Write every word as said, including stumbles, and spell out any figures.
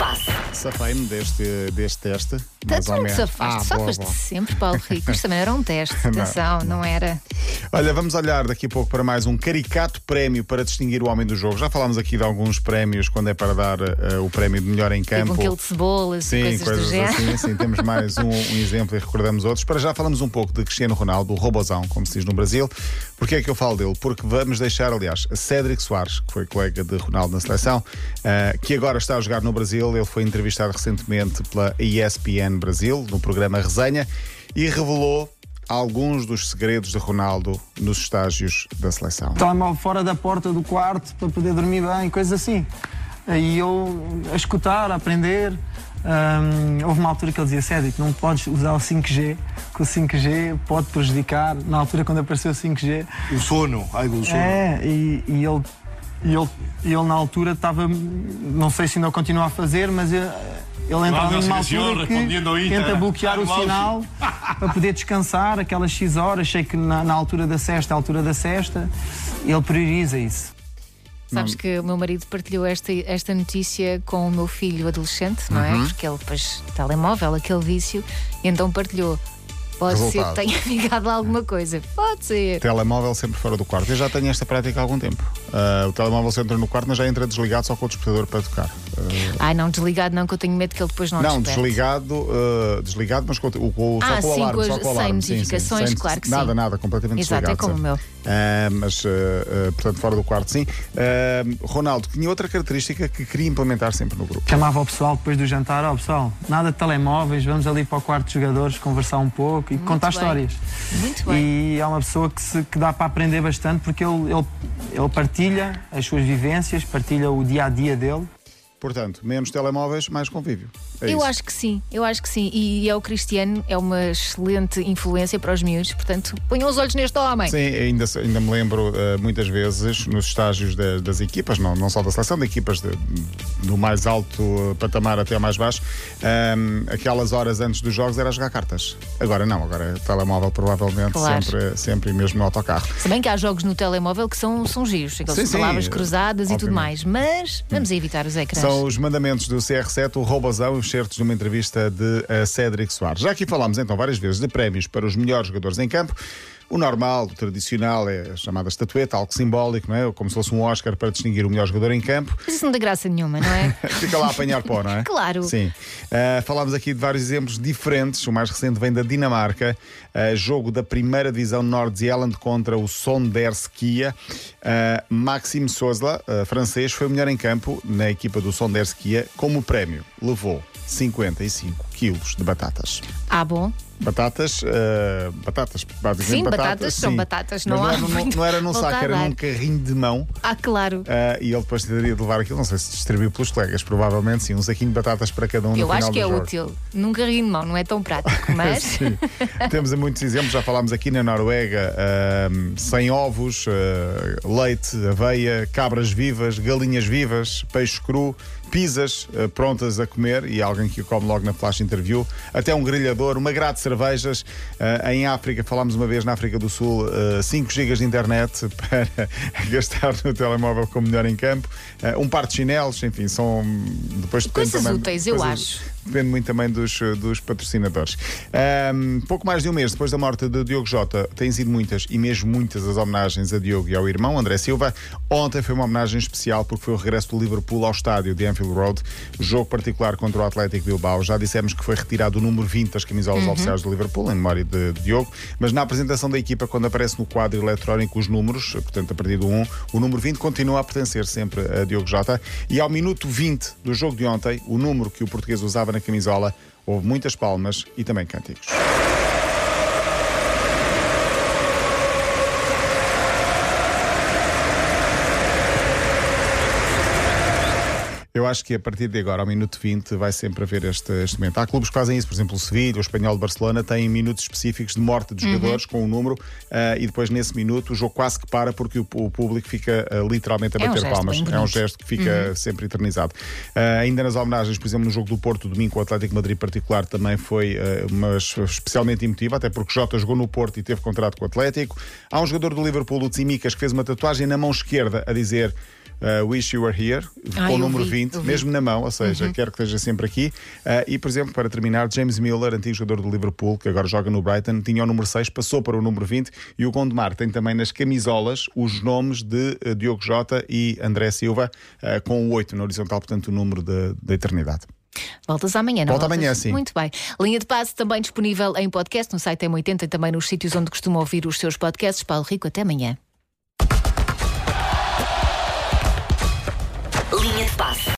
passe. Safei-me deste, deste teste. Tanto não te safaste, Ah, boa, safas-te boa. sempre, Paulo Rico. Isto também era um teste, atenção, não, não era. Olha, vamos olhar daqui a pouco para mais um caricato prémio para distinguir o homem do jogo. Já falámos aqui de alguns prémios quando é para dar uh, o prémio de melhor em campo. Tipo um quilo de cebolas, Sim, coisas, coisas do género. assim, sim. Temos mais um, um exemplo e recordamos outros. Para já falamos um pouco de Cristiano Ronaldo, o robozão, como se diz no Brasil. Porquê é que eu falo dele? Porque vamos deixar, aliás, a Cédric Soares, que foi colega de Ronaldo na seleção, uh, que agora está a jogar no Brasil. Ele foi entrevistado recentemente pela E S P N Brasil, no programa Resenha, e revelou alguns dos segredos de Ronaldo nos estágios da seleção. Telemóvel fora da porta do quarto para poder dormir bem, coisas assim. Aí eu a escutar, a aprender. Hum, houve uma altura que ele dizia: Cédric, não podes usar o cinco G, que o cinco G pode prejudicar. Na altura, quando apareceu o cinco G, o sono, ai, o sono. É, e, e ele, e ele, ele na altura estava, não sei se ainda o continua a fazer, mas ele, ele entra ali numa altura que tenta bloquear o sinal para poder descansar aquelas X horas. Sei que na, na altura da sexta, a altura da sexta, ele prioriza isso. Sabes que o meu marido partilhou esta, esta notícia com o meu filho adolescente, não é? Uhum. Porque ele, depois, telemóvel, aquele vício, e então partilhou. Pode Resultado. ser que tenha ficado alguma coisa. Pode ser. Telemóvel sempre fora do quarto. Eu já tenho esta prática há algum tempo. Uh, o telemóvel só entra no quarto, mas já entra desligado só com o despertador para tocar. Uh, Ai, não, desligado não, que eu tenho medo que ele depois não não, desperte. desligado, uh, desligado, mas com, o, com, só Ah, com o sim, alarme. com as- Só com o sem alarme. Sim, sim, notificações, sem- claro que sim. Nada, nada, completamente Exato, desligado. é como o meu. Uh, mas, uh, uh, portanto, fora do quarto, sim. Uh, Ronaldo tinha outra característica que queria implementar sempre no grupo. Chamava o pessoal depois do jantar: ó, pessoal, nada de telemóveis, vamos ali para o quarto de jogadores conversar um pouco e Muito contar bem. histórias. Muito bem. E é uma pessoa que, se, que dá para aprender bastante, porque ele, ele, ele partilha as suas vivências, partilha o dia a dia dele. Portanto, menos telemóveis, mais convívio. É Eu isso. acho que sim, eu acho que sim. E é o Cristiano, é uma excelente influência para os miúdos, portanto, ponham os olhos neste homem. Sim, ainda, ainda me lembro uh, muitas vezes nos estágios de- das equipas, não, não só da seleção, de equipas de, do mais alto uh, patamar até ao mais baixo, um, aquelas horas antes dos jogos era a jogar cartas. Agora não, agora é telemóvel provavelmente, Claro. sempre, sempre mesmo no autocarro. Se bem que há jogos no telemóvel que são, são giros, aqueles Sim, com sim, palavras cruzadas e tudo obviamente. mais, mas vamos evitar os ecrãs. São os mandamentos do C R sete, o robozão, os certos de uma entrevista de uh, Cédric Soares. Já aqui falámos então várias vezes de prémios para os melhores jogadores em campo. O normal, o tradicional, é a chamada estatueta, algo simbólico, não é? Como se fosse um Oscar para distinguir o melhor jogador em campo. Mas isso não dá graça nenhuma, não é? Fica lá a apanhar pó, não é? Claro. Sim. Uh, falámos aqui de vários exemplos diferentes. O mais recente vem da Dinamarca. Uh, jogo da primeira divisão Nord-Zealand contra o Sonderskia. Uh, Maxime Sozla, uh, francês, foi o melhor em campo na equipa do Sonderskia. Como prémio, levou cinquenta e cinco quilos de batatas. Ah, bom. Batatas, uh, batatas, basicamente Sim, batatas, batatas são sim. batatas, Mas não há era, não, não era num volta saco, a era dar. num carrinho de mão. Ah, claro. Uh, e ele depois teria de levar aquilo, não sei se distribuiu pelos colegas, provavelmente sim, um saquinho de batatas para cada um no Eu final acho que do é jogo. útil. Num carrinho de mão, não é tão prático, mas. Sim. Temos muitos exemplos, já falámos aqui na Noruega, uh, sem ovos, uh, leite, aveia, cabras vivas, galinhas vivas, peixe cru, pizzas uh, prontas a comer, e alguém que o come logo na flash interview, até um grelhador, uma grade de cervejas. Uh, em África, falámos uma vez na África do Sul, uh, cinco gigas de internet para gastar no telemóvel como melhor em campo, uh, um par de chinelos, enfim, são depois depende Coisas também, úteis, eu coisas- acho. Depende muito também dos, dos patrocinadores. Um, pouco mais de um mês depois da morte de Diogo Jota, têm sido muitas e mesmo muitas as homenagens a Diogo e ao irmão André Silva. Ontem foi uma homenagem especial porque foi o regresso do Liverpool ao estádio de Anfield Road, jogo particular contra o Atlético Bilbao. Já dissemos que foi retirado o número vinte das camisolas Uhum. oficiais do Liverpool, em memória de, de Diogo, mas na apresentação da equipa, quando aparece no quadro eletrónico os números, portanto a partir do um, o número vinte continua a pertencer sempre a Diogo Jota, e ao minuto vinte do jogo de ontem, o número que o português usava na camisola, houve muitas palmas e também cânticos. Eu acho que a partir de agora, ao minuto vinte, vai sempre haver este, este momento. Há clubes que fazem isso, por exemplo, o Sevilha, o Espanhol de Barcelona, têm minutos específicos de morte de jogadores com um número, uh, e depois nesse minuto o jogo quase que para porque o, o público fica uh, literalmente a É um bater gesto palmas. bem É um bonito. gesto que fica sempre eternizado. Uh, ainda nas homenagens, por exemplo, no jogo do Porto, domingo com o Atlético de Madrid particular, também foi uh, uma especialmente emotiva, até porque Jota jogou no Porto e teve contrato com o Atlético. Há um jogador do Liverpool, o Tsimikas, que fez uma tatuagem na mão esquerda a dizer uh, Wish You Were Here, ah, com o número vi, vinte, mesmo na mão, ou seja, uhum. quero que esteja sempre aqui. Uh, e, por exemplo, para terminar, James Miller, antigo jogador do Liverpool, que agora joga no Brighton, tinha o número seis, passou para o número vinte, e o Gondomar tem também nas camisolas os nomes de uh, Diogo Jota e André Silva, uh, com o oito na horizontal, portanto, o número da eternidade. Voltas amanhã, não? Volta voltas? amanhã, sim. Muito bem. Linha de Passe também disponível em podcast, no site M oitenta e também nos sítios onde costuma ouvir os seus podcasts. Paulo Rico, até amanhã. Linha de Passe.